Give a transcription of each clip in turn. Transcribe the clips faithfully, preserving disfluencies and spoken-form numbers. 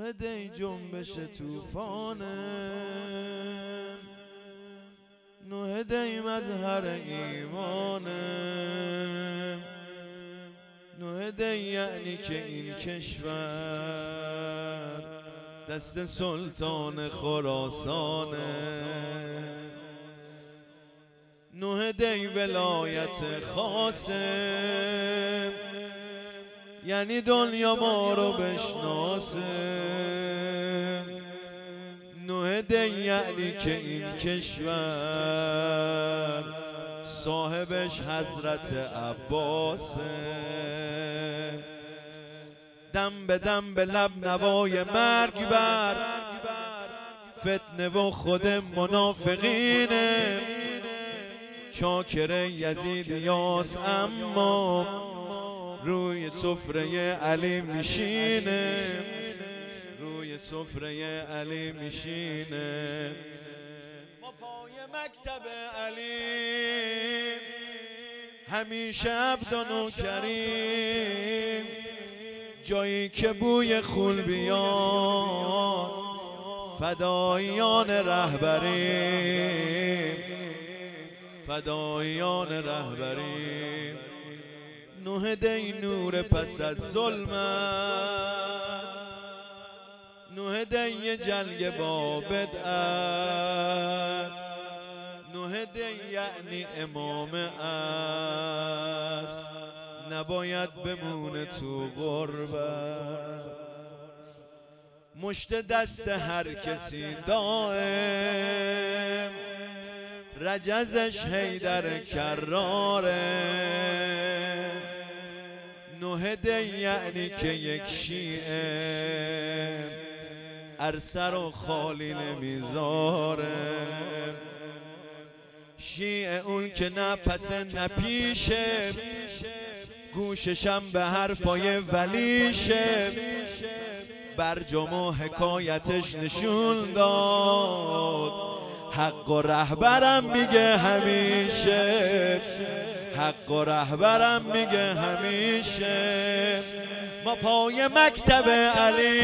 نه دی جنبش توفانه، نه دی مظهر ایمانه، نه دی یعنی که این کشور دست سلطان خراسانه، نه دی ولایت خاصه، یعنی دنیا ما رو بشناسه، نه دی یعنی که این کشور صاحبش حضرت عباسه، دم به دم به لب نوای مرگ بر فتنه و خود منافقینه، شاکر یزید یاس اما روی سفره علی میشینه، روی سفره علی میشینه. ما پای مکتب علی همیشه عبد و نوکریم، جایی که بوی خون بیاد فدایان رهبریم، فدایان رهبریم. نه دی نور پس از ظلمت، نه دی جلگ با بدعت، نه دی یعنی امام است نباید بمونه تو غربت. مشت دست هر کسی دائم، رجزش حیدر کراره، نه دی یعنی که یک شیعه ارسر و خالی نمیذاره، شیعه اون که نه پس نه پیشه، گوششم به حرفای ولیشه، برجام و حکایتش نشون داد، حق و رهبرم میگه همیشه، حق و رهبرم میگه همیشه. ما پای مکتب علی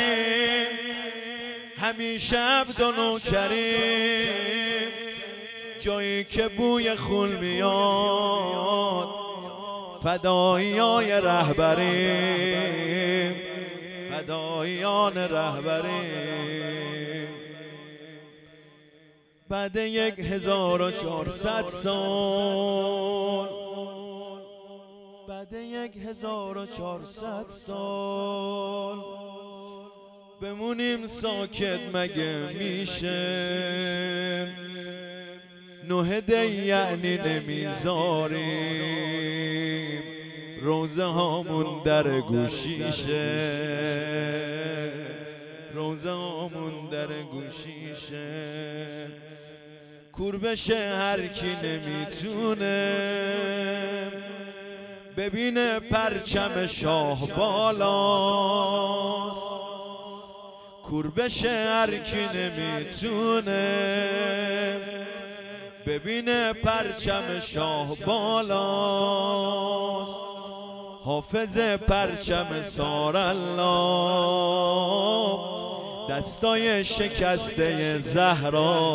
همیشه عبد و نوکریم، جایی که بوی خون میاد فدایای رهبریم، فدایان رهبریم. بعد یک هزار و چهارصد سال، بعد یک هزار و چهارصد سال بمونیم ساکت مگه میشه؟ نه دی یعنی نمیذاریم روزه هامون در گوشیشه، روزه هامون در گوشیشه. کور بشه هر کی نمیتونه ببینه پرچم شاه بالاست، کور بشه هر کی نمیتونه ببینه پرچم شاه بالاست. حافظ پرچم سارالله دستای شکسته زهرا،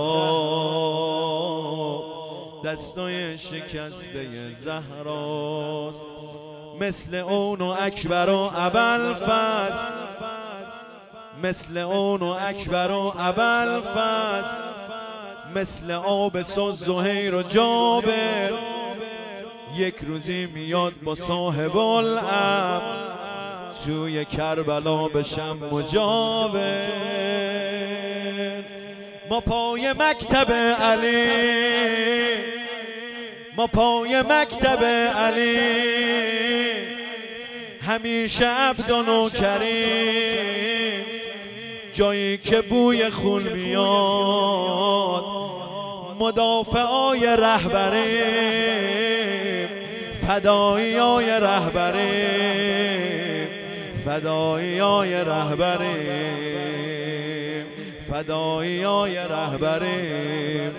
دستای شکسته زهراست. مثل اون و اکبر و ابوالفضل، مثل اون و اکبر و ابوالفضل، مثل آبس و زهیر و جابر، یک روزی میاد با صاحب الامر توی کربلا بشم مجاور. ما پای مکتب علی، ما پای مکتب علی همیشه عبد و نوکریم، جایی که بوی خون میاد مدافعای رهبریم، فدایای رهبریم، فدایای رهبریم، فدایای رهبریم.